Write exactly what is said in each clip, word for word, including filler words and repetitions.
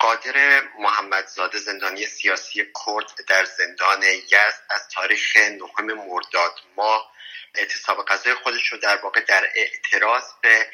قادر محمدزاده زندانی سیاسی کرد در زندان یزد از تاریخ نهم مرداد ماه اعتصاب غذای خودش رو در واقع در اعتراض به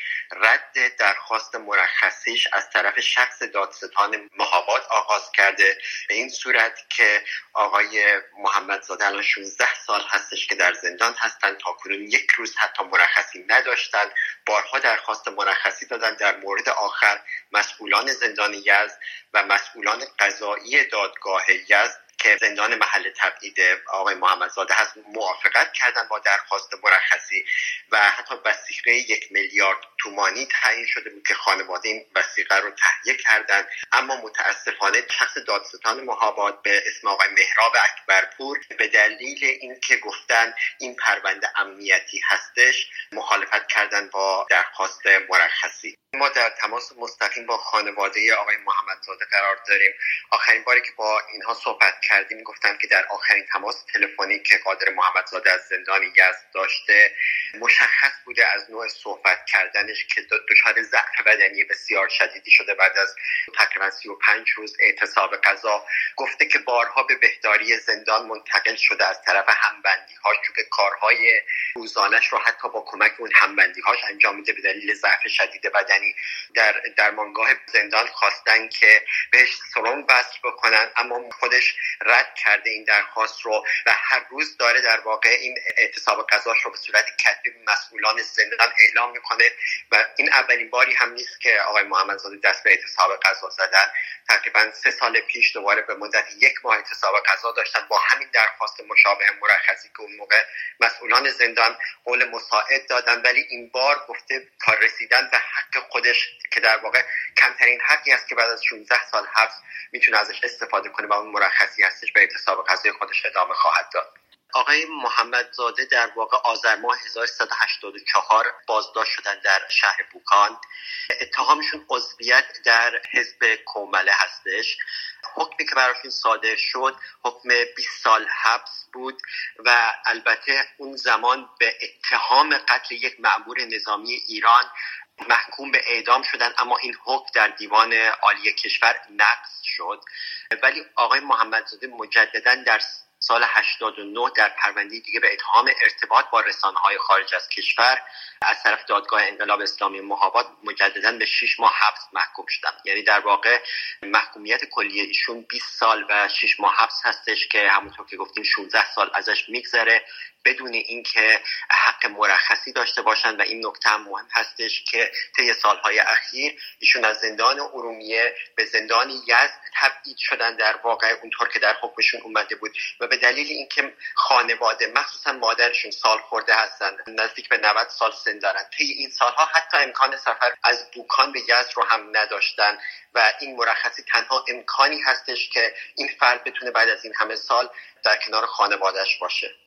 رد درخواست مرخصیش از طرف شخص دادستان مهاباد آغاز کرده، به این صورت که آقای محمدزاده الان شانزده سال هستش که در زندان هستن، تا کنون یک روز حتی مرخصی نداشتن، بارها درخواست مرخصی دادن. در مورد آخر مسئولان زندان یزد و مسئولان قضایی دادگاه یزد که زندان محل تبعید آقای محمدزاده هست موافقت کردن با درخواست مرخصی و حتی وثیقه یک میلیارد تومانی تعیین شده بود که خانواده این وثیقه رو تهیه کردن. اما متاسفانه شخص دادستان مهاباد به اسم آقای مهراب اکبرپور به دلیل اینکه گفتن این پرونده امنیتی هستش مخالفت کردن با درخواست مرخصی. ما در تماس مستقیم با خانواده آقای محمدزاده قرار داریم. آخرین باری که با اینها صحبت کردیم گفتن که در آخرین تماس تلفنی که قادر محمدزاده از زندان یزد داشته مشخص بوده از نوع صحبت کردنش که دچار ضعف بدنی بسیار شدیدی شده بعد از تقریبا سی و پنج روز اعتصاب غذا. گفته که بارها به بهداری زندان منتقل شده از طرف همبندی‌هاش، چون که کارهای روزانش رو حتی با کمک اون همبندی‌هاش انجام میده به دلیل ضعف شدید بدنی. در درمانگاه زندان خواستن که بهش سرم وصل بکنن، اما خودش رد کرده این درخواست رو و هر روز داره در واقع این اعتصاب غذاش رو به صورت کتبی به مسئولان زندان اعلام میکنه و این اولین باری هم نیست که آقای محمدزاده دست به اعتصاب غذا زدن. تقریبا سه سال پیش دوباره به مدت یک ماه اعتصاب غذا داشتن با همین درخواست مشابه مرخصی که اون موقع مسئولان زندان قول مساعد دادن، ولی این بار گفته تا رسیدن به حق خودش که در واقع کمترین حقی است که بعد از شانزده سال حبس میتونه ازش استفاده کنه و اون مرخصی هستش، به اعتصاب غذای خودش ادامه خواهد داد. آقای محمدزاده در واقع آذر ماه هزار و سیصد و هشتاد و چهار بازداشت شدن در شهر بوکان. اتهامشون عضویت در حزب کومله هستش. حکمی که براشون صادر شد حکم بیست سال حبس بود و البته اون زمان به اتهام قتل یک مأمور نظامی ایران محکوم به اعدام شدن، اما این حکم در دیوان عالی کشور نقض شد. ولی آقای محمدزاده مجدداً در سال هشتاد و نه در پرونده دیگه به اتهام ارتباط با رسانه‌های خارج از کشور از طرف دادگاه انقلاب اسلامی مهاباد مجدداً به شش ماه حبس محکوم شدن. یعنی در واقع محکومیت کلی ایشون بیست سال و شش ماه حبس هستش که همونطور که گفتیم شانزده سال ازش میگذره بدون اینکه حق مرخصی داشته باشن. و این نکته هم مهم هستش که طی سالهای اخیر ایشون از زندان ارومیه به زندان یزد تبعید شدن در واقع اونطور که در حکمشون اومده بود و به دلیل اینکه خانواده مخصوصا مادرشون سال خورده هستن، نزدیک به نود سال سن دارن، طی این سالها حتی امکان سفر از بوکان به یزد رو هم نداشتن و این مرخصی تنها امکانی هستش که این فرد بتونه بعد از این همه سال در کنار خانواده‌اش باشه.